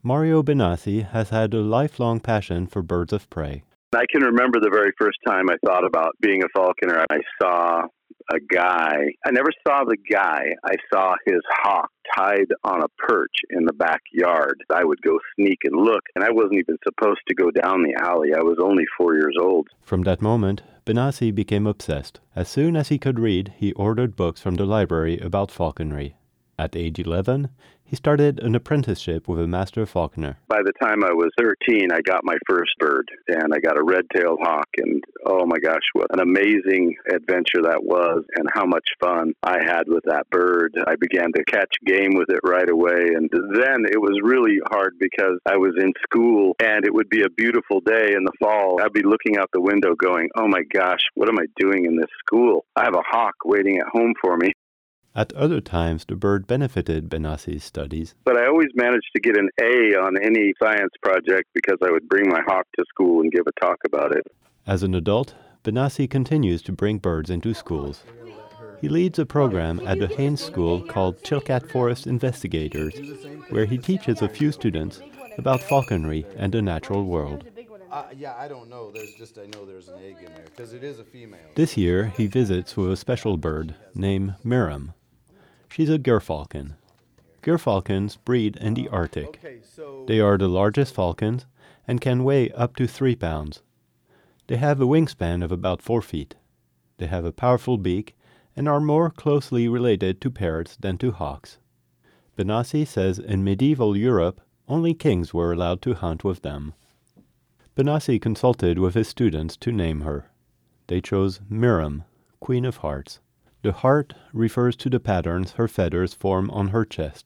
Mario Benassi has had a lifelong passion for birds of prey. I can remember the very first time I thought about being a falconer. I saw a guy. I never saw the guy. I saw his hawk tied on a perch in the backyard. I would go sneak and look, and I wasn't even supposed to go down the alley. I was only 4 years old. From that moment, Benassi became obsessed. As soon as he could read, he ordered books from the library about falconry. At age 11, he started an apprenticeship with a master falconer. By the time I was 13, I got my first bird, and I got a red-tailed hawk, and oh my gosh, what an amazing adventure that was, and how much fun I had with that bird. I began to catch game with it right away, and then it was really hard because I was in school, and it would be a beautiful day in the fall. I'd be looking out the window going, oh my gosh, what am I doing in this school? I have a hawk waiting at home for me. At other times, the bird benefited Benassi's studies. But I always managed to get an A on any science project because I would bring my hawk to school and give a talk about it. As an adult, Benassi continues to bring birds into schools. He leads a program at the Haines School called Chilkat Forest Investigators, where he teaches a few students about falconry and the natural world. I don't know. I know there's an egg in there because it is a female. This year, he visits with a special bird named Miriam. She's a gerfalcon. Gerfalcons breed in the Arctic. They are the largest falcons and can weigh up to 3 pounds. They have a wingspan of about 4 feet. They have a powerful beak and are more closely related to parrots than to hawks. Benassi says in medieval Europe, only kings were allowed to hunt with them. Benassi consulted with his students to name her. They chose Miriam, Queen of Hearts. The heart refers to the patterns her feathers form on her chest.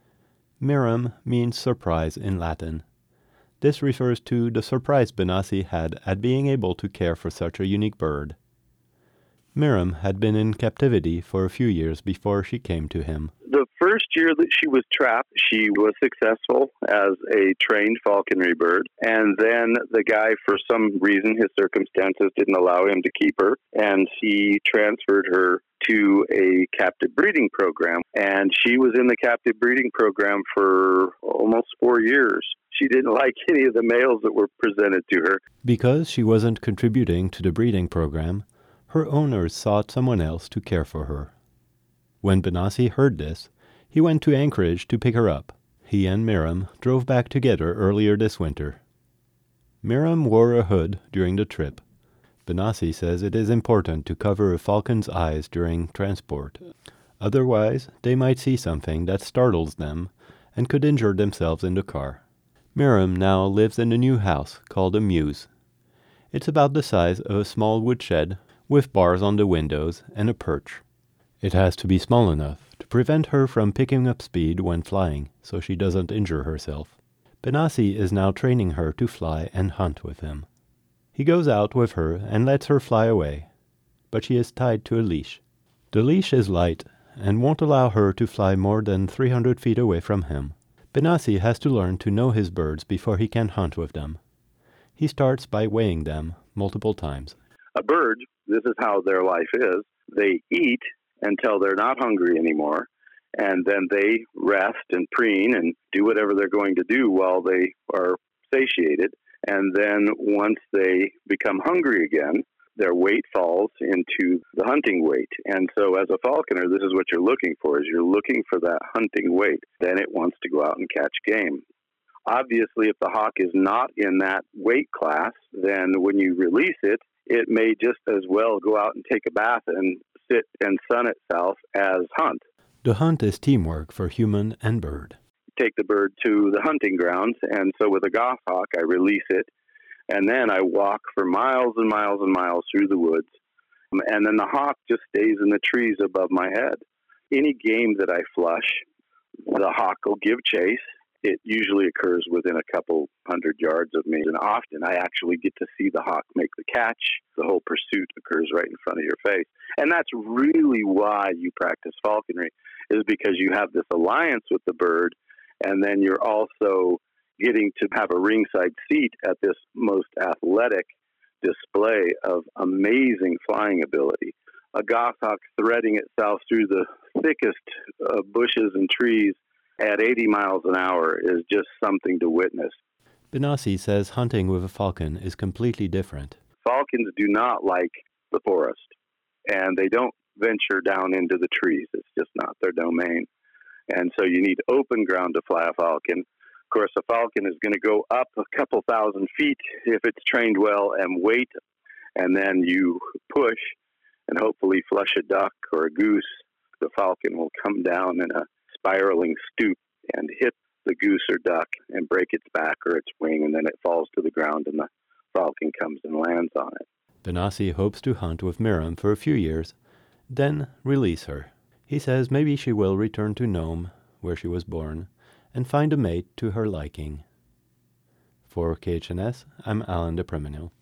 Miriam means surprise in Latin. This refers to the surprise Benassi had at being able to care for such a unique bird. Miriam had been in captivity for a few years before she came to him. The first year that she was trapped, she was successful as a trained falconry bird. And then the guy, for some reason, his circumstances didn't allow him to keep her. And he transferred her to a captive breeding program. And she was in the captive breeding program for almost 4 years. She didn't like any of the males that were presented to her. Because she wasn't contributing to the breeding program, her owners sought someone else to care for her. When Benassi heard this, he went to Anchorage to pick her up. He and Miriam drove back together earlier this winter. Miriam wore a hood during the trip. Benassi says it is important to cover a falcon's eyes during transport. Otherwise, they might see something that startles them and could injure themselves in the car. Miriam now lives in a new house called a mews. It's about the size of a small woodshed with bars on the windows and a perch. It has to be small enough to prevent her from picking up speed when flying, so she doesn't injure herself. Benassi is now training her to fly and hunt with him. He goes out with her and lets her fly away, but she is tied to a leash. The leash is light and won't allow her to fly more than 300 feet away from him. Benassi has to learn to know his birds before he can hunt with them. He starts by weighing them multiple times. A bird, this is how their life is. They eat until they're not hungry anymore, and then they rest and preen and do whatever they're going to do while they are satiated. And then once they become hungry again, their weight falls into the hunting weight. And so as a falconer, this is what you're looking for, is you're looking for that hunting weight. Then it wants to go out and catch game. Obviously, if the hawk is not in that weight class, then when you release it, it may just as well go out and take a bath and sit and sun itself as hunt. The hunt is teamwork for human and bird. Take the bird to the hunting grounds, and so with a goshawk, I release it, and then I walk for miles and miles and miles through the woods, and then the hawk just stays in the trees above my head. Any game that I flush, the hawk will give chase. It usually occurs within a couple 100 yards of me, and often I actually get to see the hawk make the catch. The whole pursuit occurs right in front of your face. And that's really why you practice falconry, is because you have this alliance with the bird, and then you're also getting to have a ringside seat at this most athletic display of amazing flying ability. A goshawk threading itself through the thickest bushes and trees at 80 miles an hour is just something to witness. Benassi says hunting with a falcon is completely different. Falcons do not like the forest, and they don't venture down into the trees. It's just not their domain. And so you need open ground to fly a falcon. Of course, a falcon is going to go up a couple thousand feet if it's trained well and wait, and then you push and hopefully flush a duck or a goose. The falcon will come down in a spiraling stoop and hit the goose or duck and break its back or its wing, and then it falls to the ground and the falcon comes and lands on it. Benassi hopes to hunt with Miriam for a few years, then release her. He says maybe she will return to Nome, where she was born, and find a mate to her liking. For KHNS, I'm Alan DePrimino.